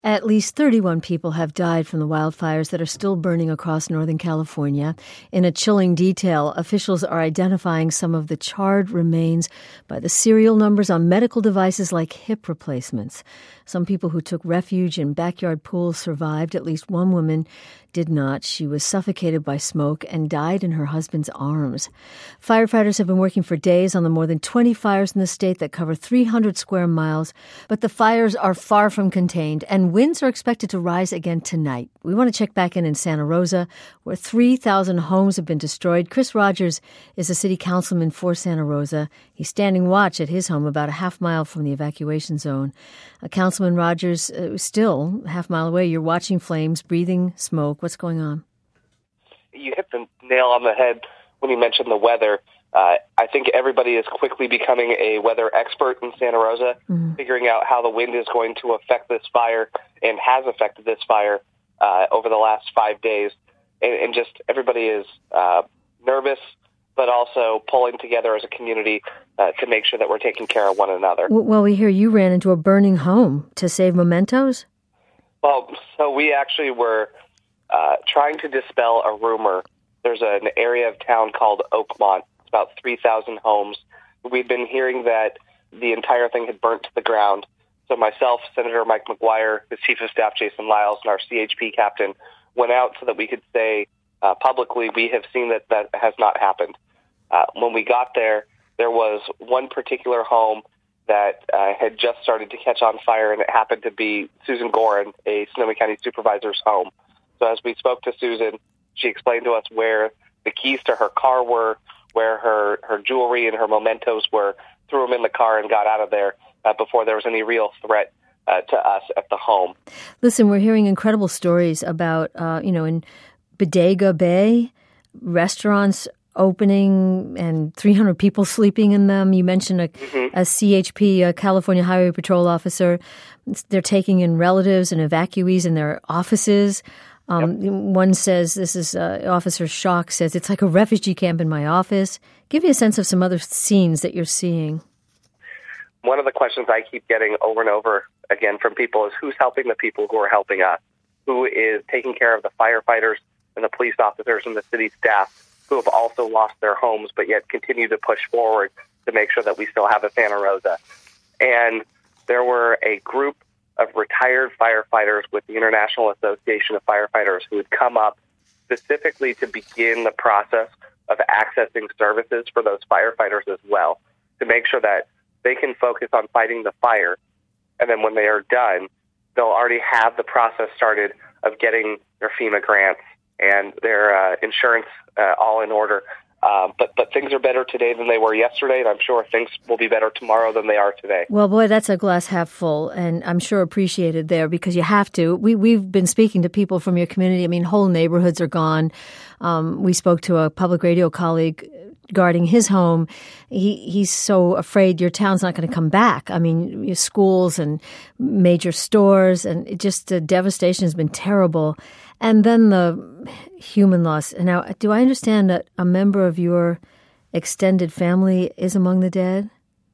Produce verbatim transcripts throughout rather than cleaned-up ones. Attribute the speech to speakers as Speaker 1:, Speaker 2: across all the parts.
Speaker 1: At least thirty-one people have died from the wildfires that are still burning across Northern California. In a chilling detail, officials are identifying some of the charred remains by the serial numbers on medical devices like hip replacements. Some people who took refuge in backyard pools survived. At least one woman did not. She was suffocated by smoke and died in her husband's arms. Firefighters have been working for days on the more than twenty fires in the state that cover three hundred square miles, but the fires are far from contained, and winds are expected to rise again tonight. We want to check back in in Santa Rosa, where three thousand homes have been destroyed. Chris Rogers is a city councilman for Santa Rosa. He's standing watch at his home about a half mile from the evacuation zone. Uh, Councilman Rogers, uh, still a half mile away, you're watching flames, breathing smoke. What's going on?
Speaker 2: You hit the nail on the head when you mentioned the weather. Uh, I think everybody is quickly becoming a weather expert in Santa Rosa, mm-hmm. figuring out how the wind is going to affect this fire and has affected this fire uh, over the last five days. And, and just everybody is uh, nervous, but also pulling together as a community uh, to make sure that we're taking care of one another.
Speaker 1: Well, we hear you ran into a burning home to save mementos?
Speaker 2: Well, so we actually were uh, trying to dispel a rumor. There's an area of town called Oakmont. It's about three thousand homes. We'd been hearing that the entire thing had burnt to the ground. So myself, Senator Mike McGuire, the Chief of Staff Jason Lyles, and our C H P captain went out so that we could say uh, publicly we have seen that that has not happened. Uh, when we got there, there was one particular home that uh, had just started to catch on fire, and it happened to be Susan Gorin, a Sonoma County supervisor's home. So as we spoke to Susan, she explained to us where the keys to her car were, where her, her jewelry and her mementos were, threw them in the car and got out of there uh, before there was any real threat uh, to us at the home.
Speaker 1: Listen, we're hearing incredible stories about, uh, you know, in Bodega Bay, restaurants opening and three hundred people sleeping in them. You mentioned a, mm-hmm. a C H P, a California Highway Patrol officer. They're taking in relatives and evacuees in their offices. Um, yep. One says, this is uh, Officer Shock says, it's like a refugee camp in my office. Give me a sense of some other scenes that you're seeing.
Speaker 2: One of the questions I keep getting over and over again from people is who's helping the people who are helping us? Who is taking care of the firefighters and the police officers and the city staff who have also lost their homes but yet continue to push forward to make sure that we still have a Santa Rosa? And there were a group of retired firefighters with the International Association of Firefighters who had come up specifically to begin the process of accessing services for those firefighters as well, to make sure that they can focus on fighting the fire. And then when they are done, they'll already have the process started of getting their FEMA grants and their uh, insurance uh, all in order. Um, but but things are better today than they were yesterday, and I'm sure things will be better tomorrow than they are today.
Speaker 1: Well, boy, that's a glass half full, and I'm sure appreciated there because you have to. We, we've been speaking to people from your community. I mean, whole neighborhoods are gone. Um, we spoke to a public radio colleague guarding his home. He he's so afraid your town's not going to come back. I mean, your schools and major stores, and it just the devastation has been terrible. And then the human loss. Now, do I understand that a member of your extended family is among the dead?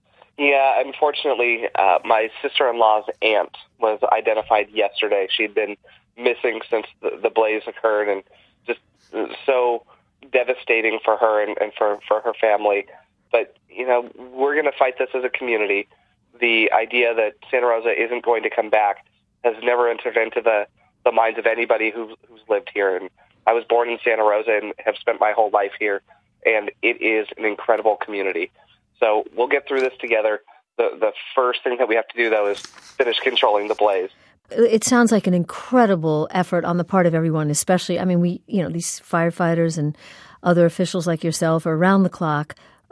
Speaker 2: Yeah, unfortunately, uh, my sister-in-law's aunt was identified yesterday. She'd been missing since the, the blaze occurred, and just so devastating for her and, and for, for her family. But, you know, we're going to fight this as a community. The idea that Santa Rosa isn't going to come back has never entered into the the minds of anybody who's, who's lived here. And I was born in Santa Rosa and have spent my whole life here, and it is an incredible community. So we'll get through this together. The the first thing that we have to do, though, is finish controlling the blaze.
Speaker 1: It sounds like an incredible effort on the part of everyone, especially, I mean, we, you know, these firefighters and other officials like yourself are around the clock.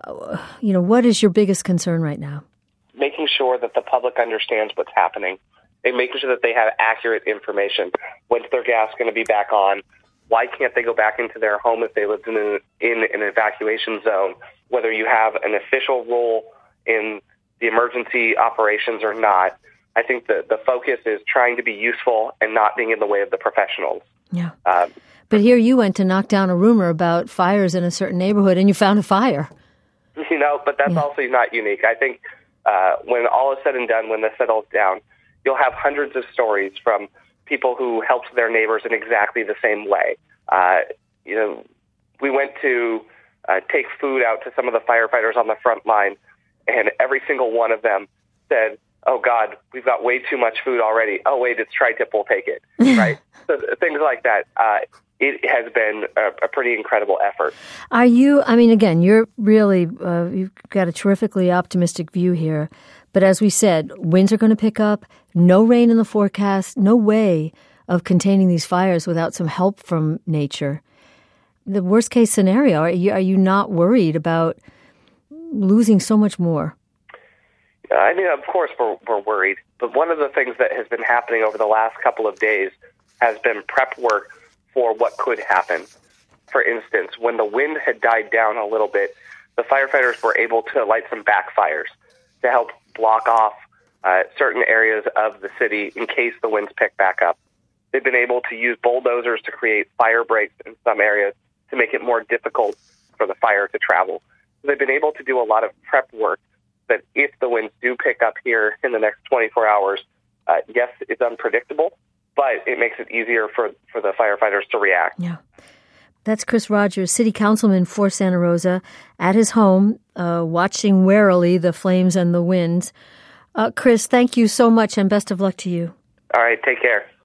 Speaker 1: You know, what is your biggest concern right now?
Speaker 2: Making sure that the public understands what's happening. And making sure that they have accurate information. When's their gas going to be back on? Why can't they go back into their home if they lived in an, in an evacuation zone? Whether you have an official role in the emergency operations or not, I think the, the focus is trying to be useful and not being in the way of the professionals.
Speaker 1: Yeah.
Speaker 2: Um,
Speaker 1: but here you went to knock down a rumor about fires in a certain neighborhood, and you found a fire.
Speaker 2: You know, but that's
Speaker 1: yeah.
Speaker 2: also not unique. I think uh, when all is said and done, when this settles down, you'll have hundreds of stories from people who helped their neighbors in exactly the same way. Uh, you know, we went to uh, take food out to some of the firefighters on the front line, and every single one of them said, "Oh God, we've got way too much food already. Oh wait, it's Tri-Tip, we'll take it." Right? So things like that. Uh, it has been a, a pretty incredible effort.
Speaker 1: Are you? I mean, again, you're really uh, you've got a terrifically optimistic view here. But as we said, winds are going to pick up. No rain in the forecast. No way of containing these fires without some help from nature. The worst case scenario, are you, are you not worried about losing so much more?
Speaker 2: I mean, of course we're, we're worried. But one of the things that has been happening over the last couple of days has been prep work for what could happen. For instance, when the wind had died down a little bit, the firefighters were able to light some backfires to help block off uh, certain areas of the city in case the winds pick back up. They've been able to use bulldozers to create fire breaks in some areas to make it more difficult for the fire to travel. So they've been able to do a lot of prep work that if the winds do pick up here in the next twenty-four hours, uh, yes, it's unpredictable, but it makes it easier for, for the firefighters to react.
Speaker 1: Yeah. That's Chris Rogers, city councilman for Santa Rosa, at his home, uh, watching warily the flames and the winds. Uh, Chris, thank you so much, and best of luck to you.
Speaker 2: All right, take care.